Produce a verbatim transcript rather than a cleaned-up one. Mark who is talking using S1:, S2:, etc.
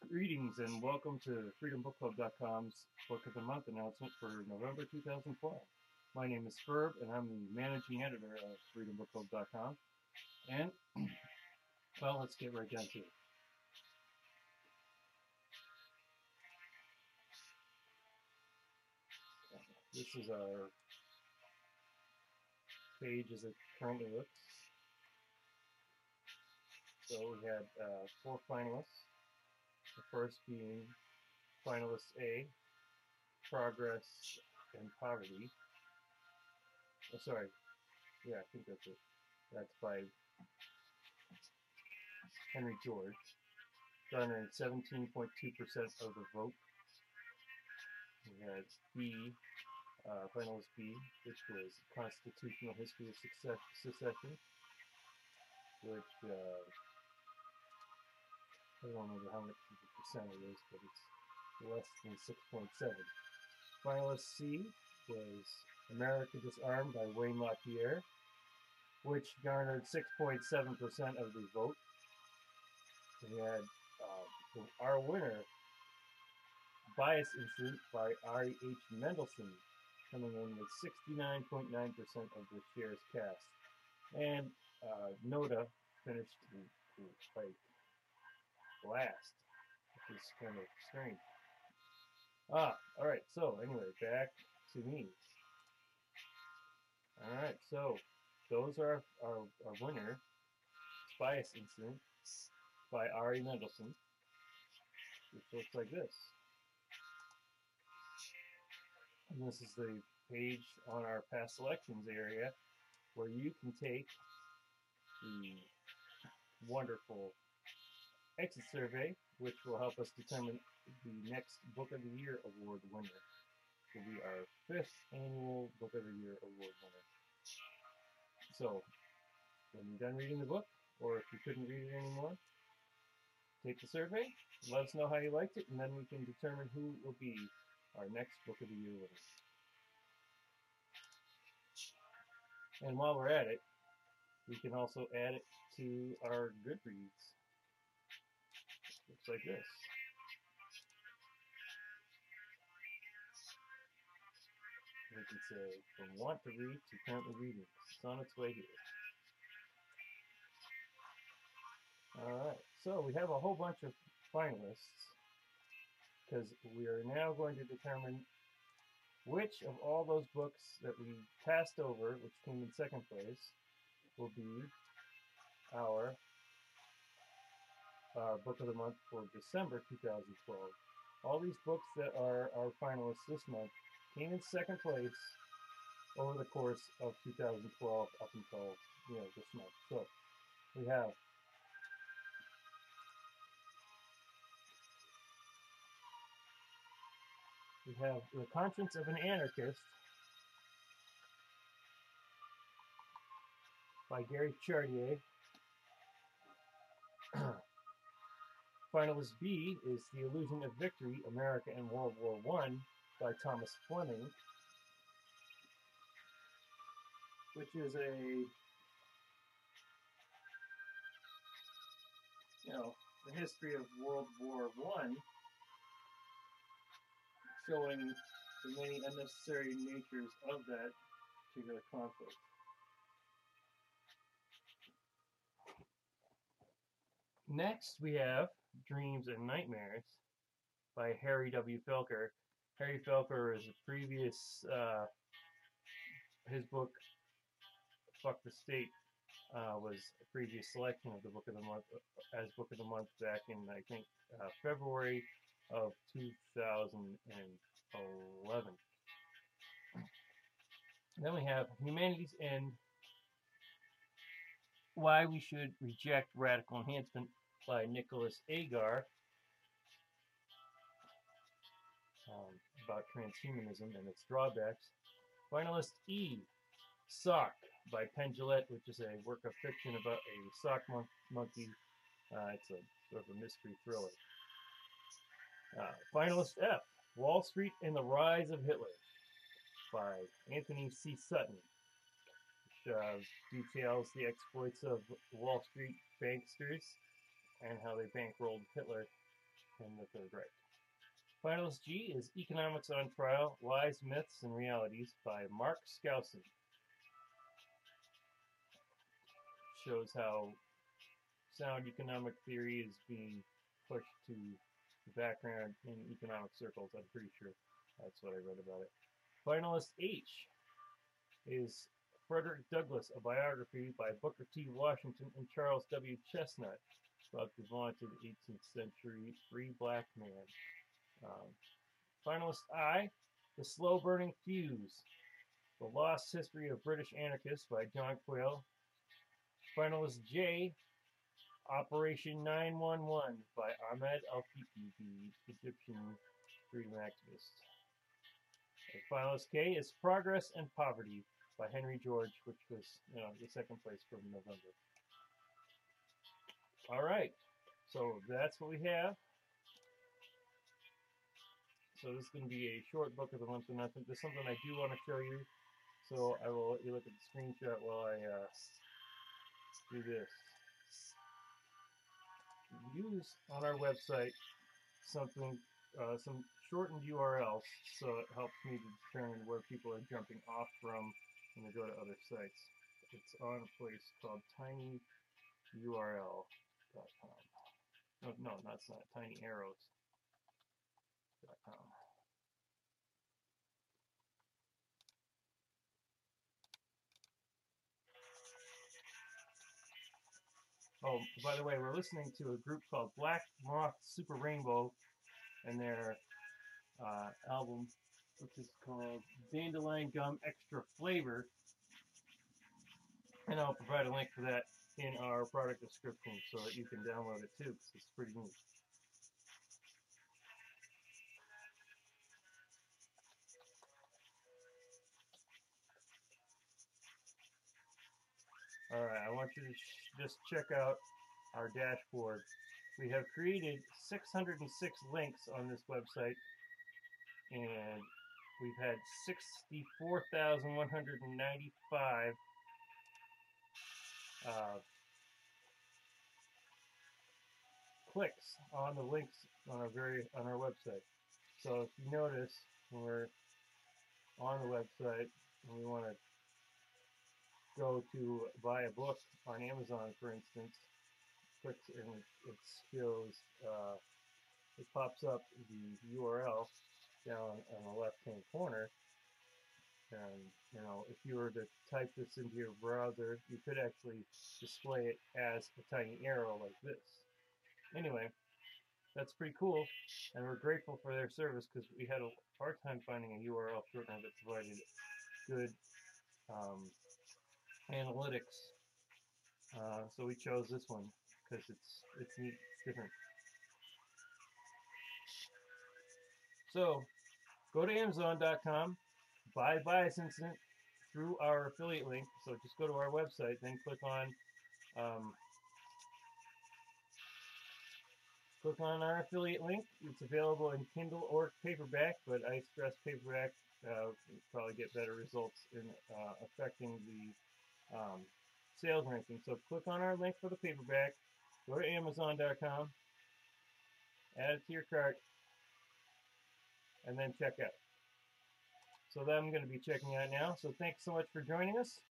S1: Greetings and welcome to freedom book club dot com's Book of the Month announcement for November two thousand twelve. My name is Ferb and I'm the managing editor of freedom book club dot com. And, well, let's get right down to it. This is our page as it currently looks. So we had uh, four finalists. The first being finalist A, Progress and Poverty. Oh, sorry. Yeah, I think that's it. That's by Henry George, garnering seventeen point two percent of the vote. We had B, uh, finalist B, which was Constitutional History of Success, Secession, which uh, I don't remember how much percent it is, but it's less than six point seven. Finalist C was America Disarmed by Wayne LaPierre, which garnered six point seven percent of the vote. We had uh, our winner, Bias Incident by R E H Mendelsohn, coming in with sixty-nine point nine percent of the shares cast. And uh, Noda finished like last, which is kind of strange. Ah, alright, so anyway, back to me. Alright, so those are our, our winner, Bias Incident by R E Mendelsohn, which looks like this. And this is the page on our past selections area where you can take the wonderful exit survey, which will help us determine the next Book of the Year award winner. It will be our fifth annual Book of the Year award winner. So, when you're done reading the book, or if you couldn't read it anymore, take the survey, let us know how you liked it, and then we can determine who will be our next Book of the Year winner. And while we're at it, we can also add it to our Goodreads. Looks like this. We can say, from want to read to currently reading. It's on its way here. Alright, so we have a whole bunch of finalists, because we are now going to determine which of all those books that we passed over, which came in second place, will be our uh, Book of the Month for December two thousand twelve. All these books that are our finalists this month came in second place over the course of two thousand twelve up until, you know, this month. So we have we have The Conscience of an Anarchist by Gary Chartier. Finalist B is The Illusion of Victory, America in World War One by Thomas Fleming, which is a, you know, the history of World War One, showing the many unnecessary natures of that particular conflict. Next, we have Dreams and Nightmares by Harry W. Felker. Harry Felker is a previous, uh, his book, Fuck the State, uh, was a previous selection of the Book of the Month, as Book of the Month back in, I think, uh, February of two thousand eleven. Then we have Humanity's End, Why We Should Reject Radical Enhancement by Nicholas Agar, um, about transhumanism and its drawbacks. Finalist E, Sock by Penn Jillette, which is a work of fiction about a sock mon monkey. Uh, it's a sort of a mystery thriller. Uh, finalist F, Wall Street and the Rise of Hitler by Anthony C. Sutton, which uh, details the exploits of Wall Street banksters and how they bankrolled Hitler. in the third Reich. Finalist G is Economics on Trial, Lies, Myths, and Realities by Mark Skousen. Shows how sound economic theory is being pushed to the background in economic circles. I'm pretty sure that's what I read about it. Finalist H is Frederick Douglass, a biography by Booker T. Washington and Charles W. Chestnut about the vaunted eighteenth century free black man. Um, finalist I, The Slow Burning Fuse, The Lost History of British Anarchists by John Quayle. Finalist J, Operation nine one one by Ahmed Al-Fiqi, the Egyptian freedom activist. And finalist K is Progress and Poverty by Henry George, which was, you know, the second place from November. All right, so that's what we have. So this is going to be a short book of the month, and I think there's something I do want to show you. So I will let you look at the screenshot while I uh, do this. Use on our website something, uh, some shortened U R Ls, so it helps me to determine where people are jumping off from when they go to other sites. It's on a place called tiny U R L dot com. No, no, that's not tiny arrows dot com. Oh, by the way, we're listening to a group called Black Moth Super Rainbow and their uh, album, which is called Dandelion Gum Extra Flavor. And I'll provide a link for that in our product description so that you can download it too, because it's pretty neat. Alright, I want you to sh just check out our dashboard. We have created six hundred six links on this website, and we've had sixty-four thousand one hundred ninety-five uh, clicks on the links on our very on our website. So if you notice, when we're on the website and we want to go to buy a book on Amazon, for instance, clicks and it shows, uh, it pops up the U R L down on the left-hand corner. And, you know, if you were to type this into your browser, you could actually display it as a tiny arrow like this. Anyway, that's pretty cool, and we're grateful for their service because we had a hard time finding a U R L shortener that provided good um, analytics. Uh, so we chose this one because it's it's neat, it's different. So go to Amazon dot com, buy Bias Incident through our affiliate link. So just go to our website, then click on um, click on our affiliate link. It's available in Kindle or paperback, but I stress paperback. Uh, probably get better results in uh, affecting the um, sales ranking. So click on our link for the paperback, go to Amazon dot com, add it to your cart, and then check out. So that I'm going to be checking out now. So thanks so much for joining us.